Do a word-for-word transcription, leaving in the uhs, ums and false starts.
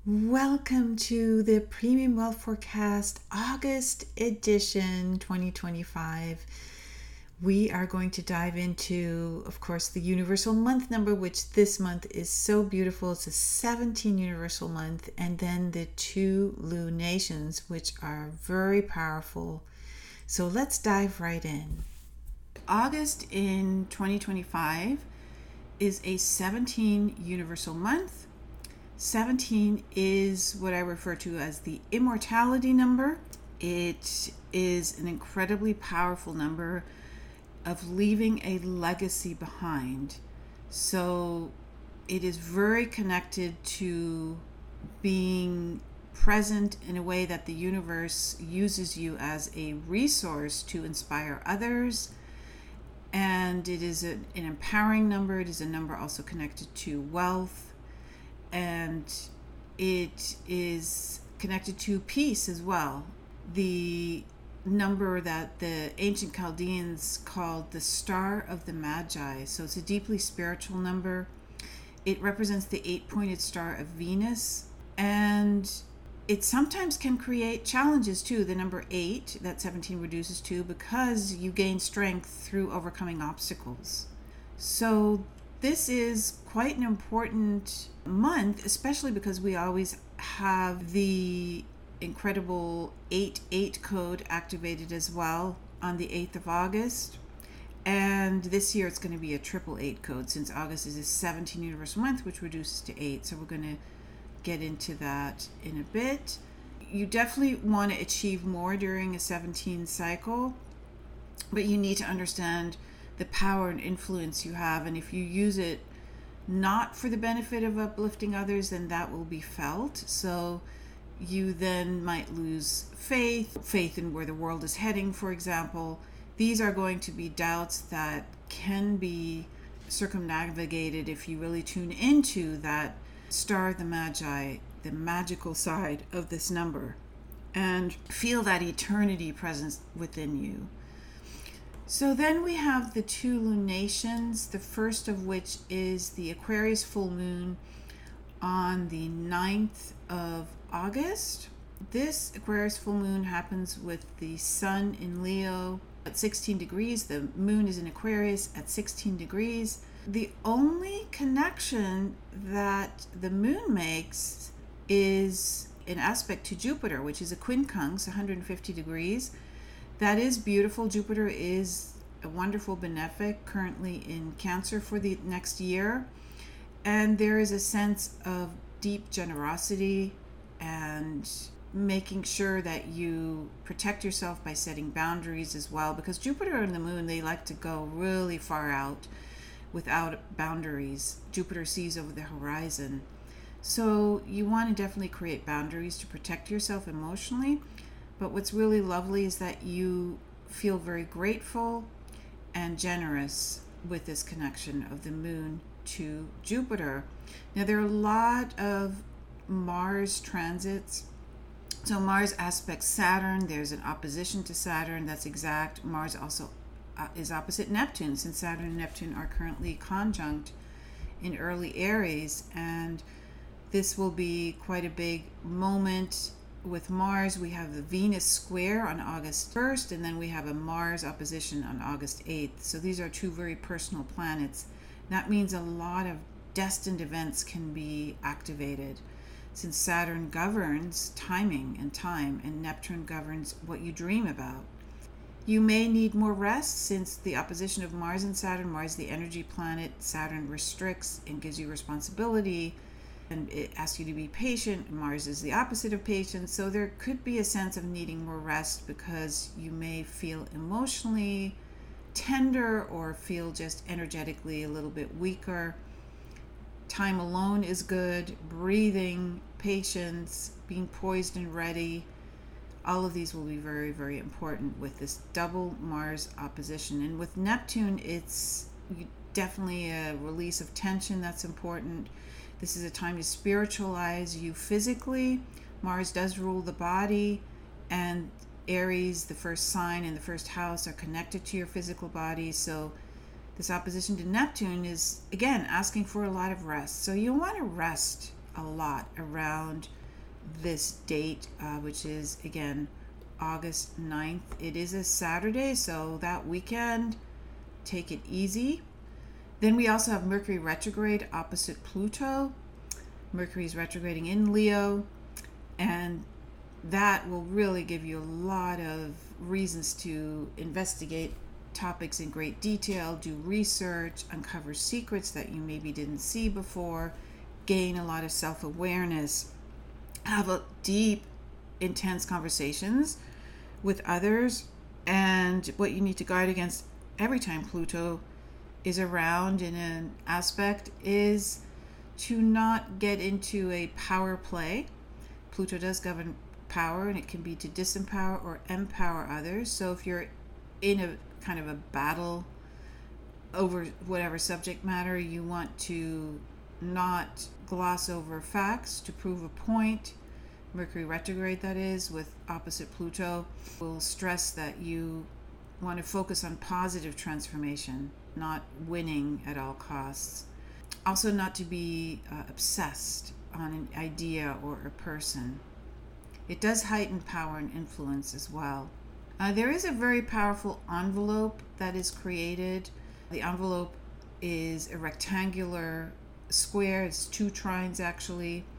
Welcome to the Premium Wealth Forecast August edition twenty twenty-five. We are going to dive into, of course, the universal month number, which this month is so beautiful. It's a seventeen universal month, and then the two lunations, which are very powerful. So let's dive right in. August in twenty twenty-five is a seventeen universal month. seventeen is what I refer to as the immortality number. It is an incredibly powerful number of leaving a legacy behind. So it is very connected to being present in a way that the universe uses you as a resource to inspire others. And it is a, an empowering number. It is a number also connected to wealth. And it is connected to peace as well. The number that the ancient Chaldeans called the Star of the Magi. So it's a deeply spiritual number. It represents the eight-pointed star of Venus. And it sometimes can create challenges too. The number eight that seventeen reduces to, because you gain strength through overcoming obstacles. So this is quite an important month, especially because we always have the incredible eight eight code activated as well on the eighth of August. And this year it's going to be a triple eight code, since August is a seventeen universal month, which reduces to eight. So we're going to get into that in a bit. You definitely want to achieve more during a seventeen cycle, but you need to understand the power and influence you have. And if you use it not for the benefit of uplifting others, then that will be felt. So you then might lose faith, faith in where the world is heading, for example. These are going to be doubts that can be circumnavigated if you really tune into that Star of the Magi, the magical side of this number, and feel that eternity presence within you. So then we have the two lunations, the first of which is the Aquarius full moon on the ninth of August. This Aquarius full moon happens with the sun in Leo at sixteen degrees. The moon is in Aquarius at sixteen degrees. The only connection that the moon makes is an aspect to Jupiter, which is a quincunx, one hundred fifty degrees. That is beautiful. Jupiter is a wonderful benefic, currently in Cancer for the next year. And there is a sense of deep generosity and making sure that you protect yourself by setting boundaries as well, because Jupiter and the moon, they like to go really far out without boundaries. Jupiter sees over the horizon. So you want to definitely create boundaries to protect yourself emotionally. But what's really lovely is that you feel very grateful and generous with this connection of the moon to Jupiter. Now, there are a lot of Mars transits. So Mars aspects Saturn. There's an opposition to Saturn. That's exact. Mars also uh, is opposite Neptune, since Saturn and Neptune are currently conjunct in early Aries. And this will be quite a big moment. With Mars, we have the Venus square on August first, and then we have a Mars opposition on August eighth. So these are two very personal planets. That means a lot of destined events can be activated, since Saturn governs timing and time, and Neptune governs what you dream about. You may need more rest, since the opposition of Mars and Saturn, Mars the energy planet, Saturn restricts and gives you responsibility, and it asks you to be patient. Mars is the opposite of patience. So there could be a sense of needing more rest, because you may feel emotionally tender or feel just energetically a little bit weaker. Time alone is good. Breathing, patience, being poised and ready. All of these will be very, very important with this double Mars opposition. And with Neptune, it's definitely a release of tension that's important. This is a time to spiritualize you physically. Mars does rule the body, and Aries, the first sign in the first house, are connected to your physical body. So this opposition to Neptune is, again, asking for a lot of rest. So you want to rest a lot around this date, uh, which is again August ninth. It is a Saturday, so that weekend, take it easy. Then we also have Mercury retrograde opposite Pluto. Mercury is retrograding in Leo, and that will really give you a lot of reasons to investigate topics in great detail, do research, uncover secrets that you maybe didn't see before, gain a lot of self-awareness, have a deep, intense conversations with others. And what you need to guard against every time Pluto is around in an aspect is to not get into a power play. Pluto does govern power, and it can be to disempower or empower others. So if you're in a kind of a battle over whatever subject matter, you want to not gloss over facts to prove a point. Mercury retrograde, that is, with opposite Pluto, will stress that you want to focus on positive transformation, not winning at all costs. Also, not to be uh, obsessed on an idea or a person. It does heighten power and influence as well. Uh, there is a very powerful envelope that is created. The envelope is a rectangular square. It's two trines actually.